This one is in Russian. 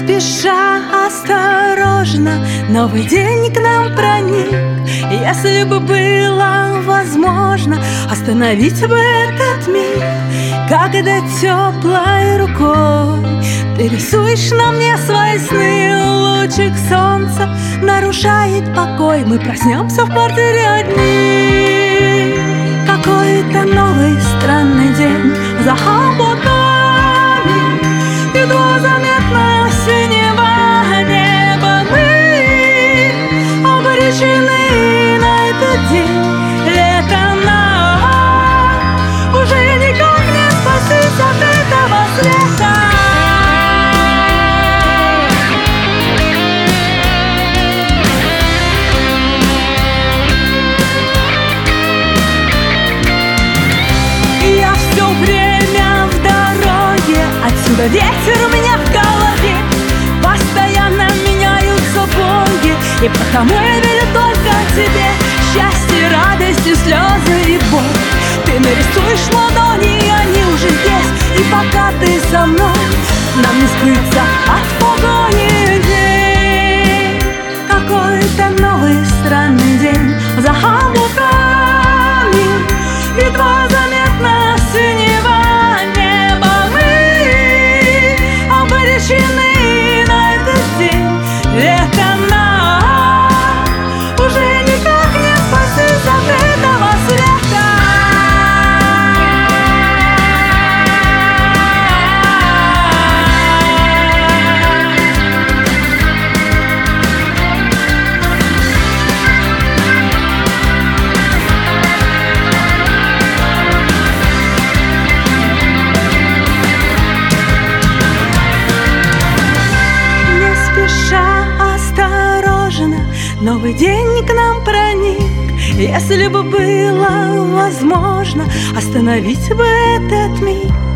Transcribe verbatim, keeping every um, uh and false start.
спеша, осторожно, новый день к нам проник. Если бы было возможно остановить бы этот миг, когда теплой рукой ты рисуешь на мне свои сны, лучик солнца нарушает покой. Мы проснемся в квартире одни. Какой-то новый странный день за облаками, едва заметно синего неба. Мы обречены на этот день. Лето нам уже никак не спастись от этого света. Ветер у меня в голове, постоянно меняются боги, и потому я верю только тебе. Счастье, радость и слезы и боль ты нарисуешь в ладони, они уже здесь. И пока ты со мной, нам не скрыться от погони. День, какой-то новый странный день за облаками, едва заметно синего неба. Обречены на этот день. Лето нам уже никак не спастись от этого света. Новый день к нам проник. Если бы было возможно остановить бы этот миг,